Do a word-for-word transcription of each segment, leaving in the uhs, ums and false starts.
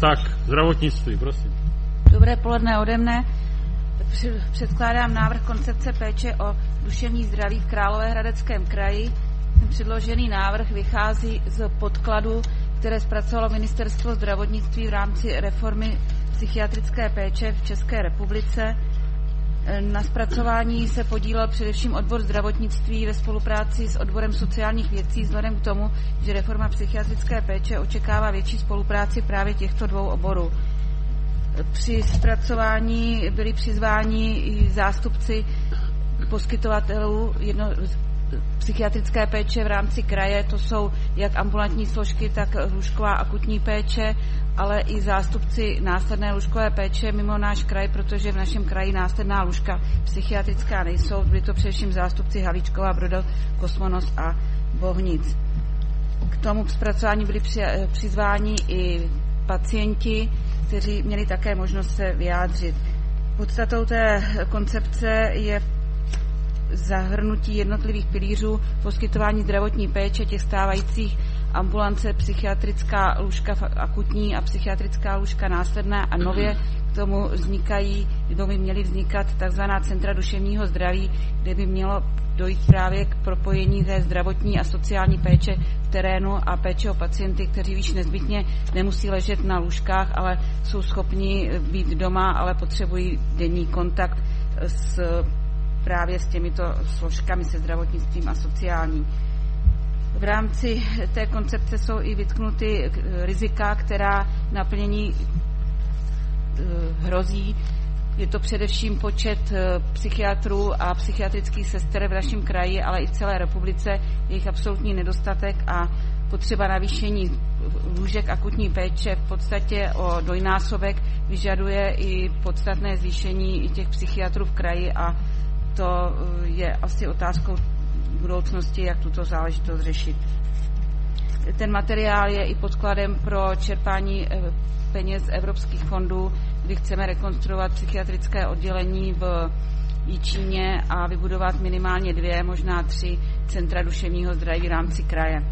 Tak, zdravotnictví, prosím. Dobré poledne ode mne. Předkládám návrh koncepce péče o duševní zdraví v Královéhradeckém kraji. Předložený návrh vychází z podkladu, které zpracovalo Ministerstvo zdravotnictví v rámci reformy psychiatrické péče v České republice. Na zpracování se podílel především odbor zdravotnictví ve spolupráci s odborem sociálních věcí, vzhledem k tomu, že reforma psychiatrické péče očekává větší spolupráci právě těchto dvou oborů. Při zpracování byli přizváni i zástupci poskytovatelů jedno, psychiatrické péče v rámci kraje, to jsou jak ambulantní složky, tak lůžková akutní péče, ale i zástupci následné lůžkové péče mimo náš kraj, protože v našem kraji následná lůžka psychiatrická nejsou. Byli to především zástupci Havlíčkova, Brodel, Kosmonos a Bohnic. K tomu zpracování byli přizváni i pacienti, kteří měli také možnost se vyjádřit. Podstatou té koncepce je zahrnutí jednotlivých pilířů poskytování zdravotní péče těch stávajících ambulance, psychiatrická lůžka akutní a psychiatrická lůžka následná a nově k tomu vznikají, kde by měly vznikat takzvaná centra duševního zdraví, kde by mělo dojít právě k propojení té zdravotní a sociální péče v terénu a péče o pacienty, kteří již nezbytně nemusí ležet na lůžkách, ale jsou schopni být doma, ale potřebují denní kontakt s právě s těmito složkami, se zdravotnictvím a sociální. V rámci té koncepce jsou i vytknuty rizika, která naplnění hrozí. Je to především počet psychiatrů a psychiatrických sester v našem kraji, ale i v celé republice, jejich absolutní nedostatek a potřeba navýšení lůžek akutní péče v podstatě o dvojnásobek vyžaduje i podstatné zvýšení i těch psychiatrů v kraji a to je asi otázkou budoucnosti, jak tuto záležitost řešit. Ten materiál je i podkladem pro čerpání peněz z evropských fondů, kdy chceme rekonstruovat psychiatrické oddělení v Jičíně a vybudovat minimálně dvě, možná tři centra duševního zdraví v rámci kraje.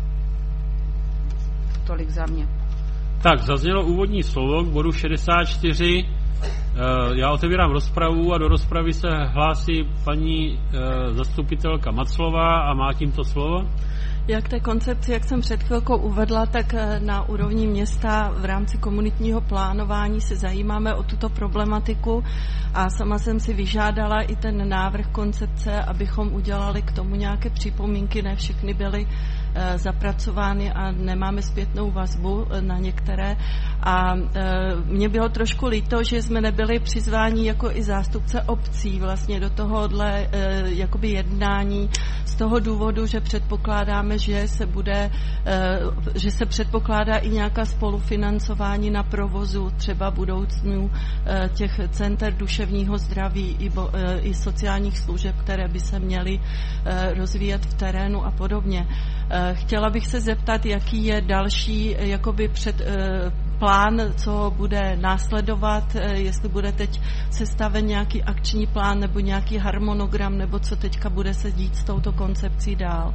Tolik za mě. Tak, zaznělo úvodní slovo k bodu šedesát čtyři. Já otevírám rozpravu a do rozpravy se hlásí paní zastupitelka Maclová a má tímto slovo. Jak té koncepci, jak jsem před chvilkou uvedla, tak na úrovni města v rámci komunitního plánování se zajímáme o tuto problematiku a sama jsem si vyžádala i ten návrh koncepce, abychom udělali k tomu nějaké připomínky, ne všechny byly zapracovány a nemáme zpětnou vazbu na některé. A mně bylo trošku líto, že jsme nebyli přizváni jako i zástupce obcí vlastně do tohohle jakoby jednání z toho důvodu, že předpokládáme, že se bude, že se předpokládá i nějaká spolufinancování na provozu třeba budoucnu těch center duševního zdraví i, bo, i sociálních služeb, které by se měly rozvíjet v terénu a podobně. Chtěla bych se zeptat, jaký je další jakoby před plán, co bude následovat, jestli bude teď sestaven nějaký akční plán nebo nějaký harmonogram, nebo co teďka bude se dít s touto koncepcí dál.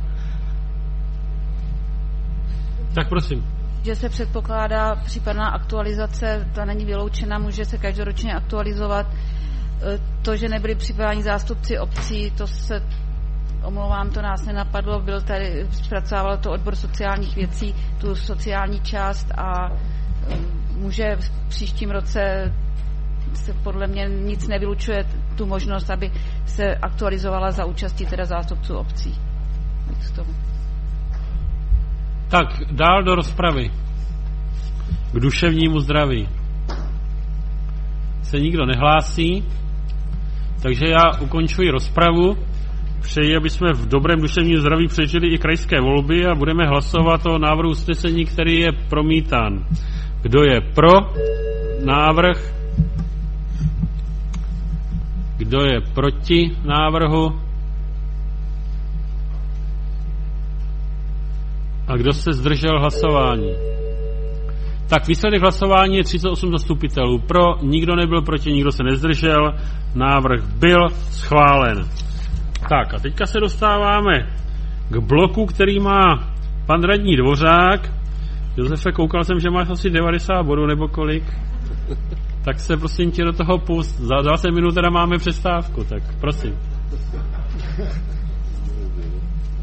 Tak prosím. Že se předpokládá případná aktualizace, ta není vyloučena, může se každoročně aktualizovat. To, že nebyli připraveni zástupci obcí, to se, omlouvám, to nás nenapadlo, byl tady, zpracovával to odbor sociálních věcí, tu sociální část a může v příštím roce se podle mě nic nevylučuje tu možnost, aby se aktualizovala za účastí teda zástupců obcí. K tomu. Tak, dál do rozpravy. K duševnímu zdraví se nikdo nehlásí, takže já ukončuji rozpravu. Přeji, aby jsme v dobrém duševním zdraví přežili i krajské volby a budeme hlasovat o návrhu usnesení, který je promítán. Kdo je pro návrh? Kdo je proti návrhu? A kdo se zdržel hlasování? Tak výsledek hlasování je třicet osm zastupitelů pro, nikdo nebyl proti, nikdo se nezdržel, návrh byl schválen. Tak a teďka se dostáváme k bloku, který má pan radní Dvořák. Josefe, koukal jsem, že máš asi devadesát bodů nebo kolik. Tak se prosím tě do toho pust. Za dvacet minut teda máme přestávku, tak prosím.